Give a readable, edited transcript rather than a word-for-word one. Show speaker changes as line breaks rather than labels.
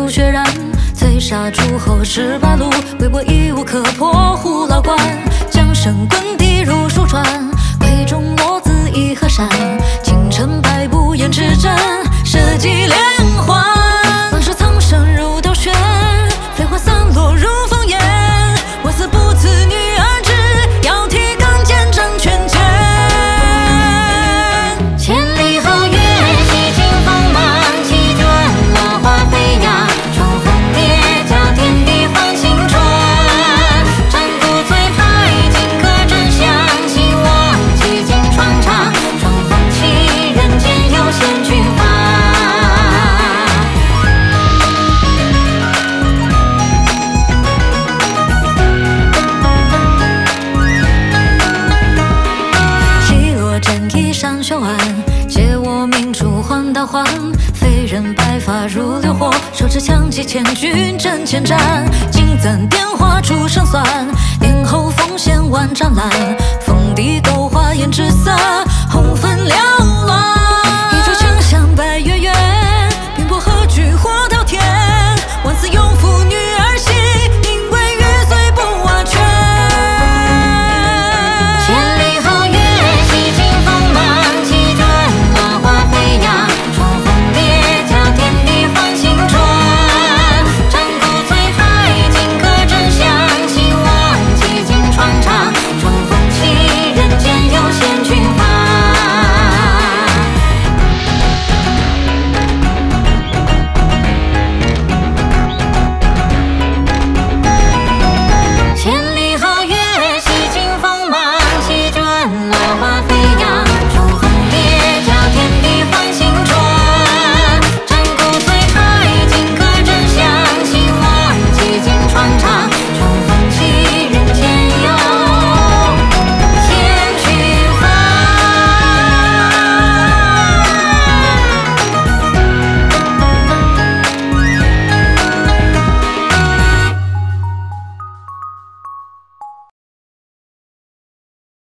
如血染。醉杀诸侯18路，微博已无可破。虎牢关，江声滚地如数传。闺中落子一河山，京城百步胭脂针，社稷连环。往事苍生如刀削，飞花散落如烽烟。我死不辞女儿志，要提钢剑争权剑。千里皓月，洗尽锋芒，气卷落花飞扬。乘风烈驾，天地放星川。战鼓催拍，金戈震响，希望几经传唱。乘风起，人间有仙君法。起落枕衣上修岸，借我明珠换道还。飞人白发如流火，手持枪戟千军阵前战。金簪电话出胜算，殿后奉献万丈蓝。凤笛勾画胭脂色，红粉撩。